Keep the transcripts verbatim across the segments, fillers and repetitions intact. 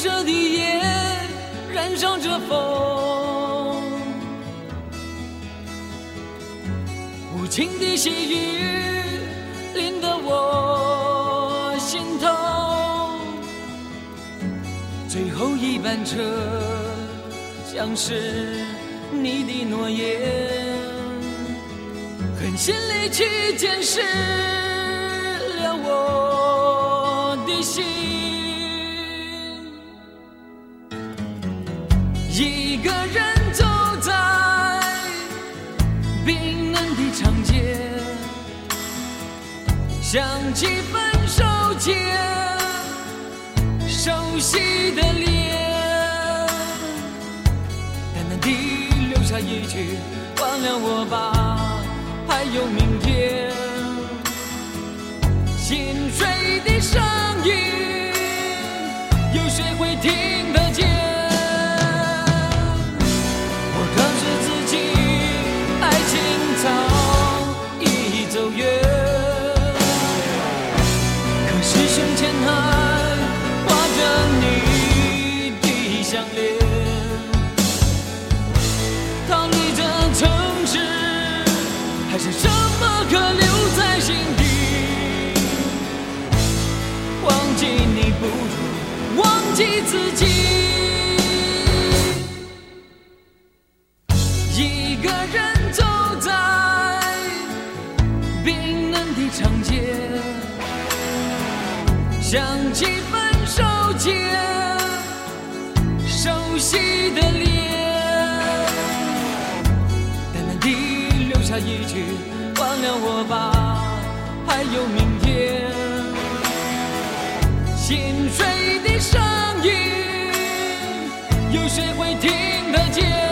舍的夜燃烧着风，无情的细雨淋得我心痛，最后一班车像是你的诺言，狠心离去监视了我的心。一个人走在冰冷的长街，想起分手前熟悉的脸，淡淡地留下一句忘了我吧，还有明天。心碎的声音有谁会听得见？早已走远，可是胸前还挂着你的项链。逃离这城市，还剩什么可留在心底？忘记你不如忘记自己。一个人走在冰冷的长街，想起分手前熟悉的脸，淡淡地留下一句忘了我吧，还有明天。心碎的声音有谁会听得见？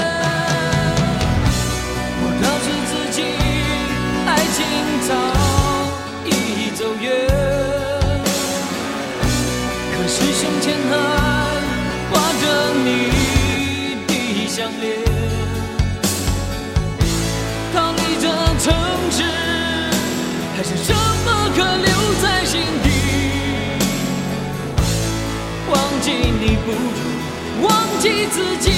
爱情早已走远，可是胸前还挂着你的项链。逃离这城市，还剩什么可留在心底？忘记你不如忘记自己。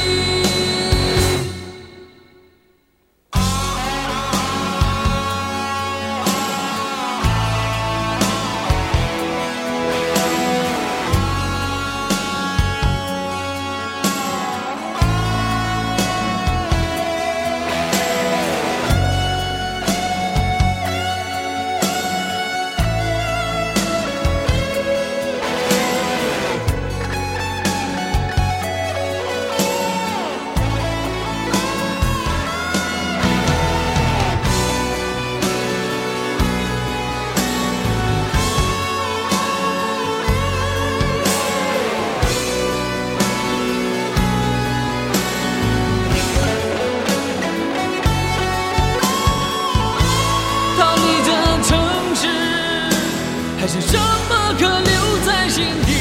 还剩什么可留在心底？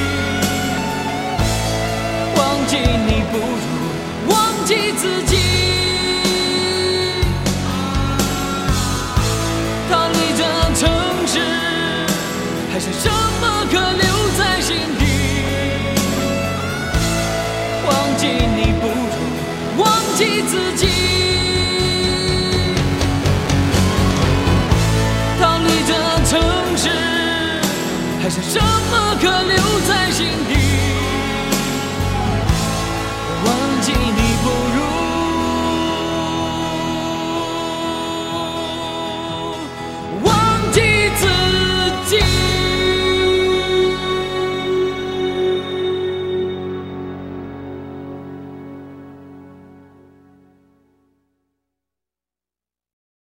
忘记你不如忘记自己。逃离这城市，还剩什么可留在心底？忘记你不如忘记自己。逃离这城市，还剩什么可留在心底？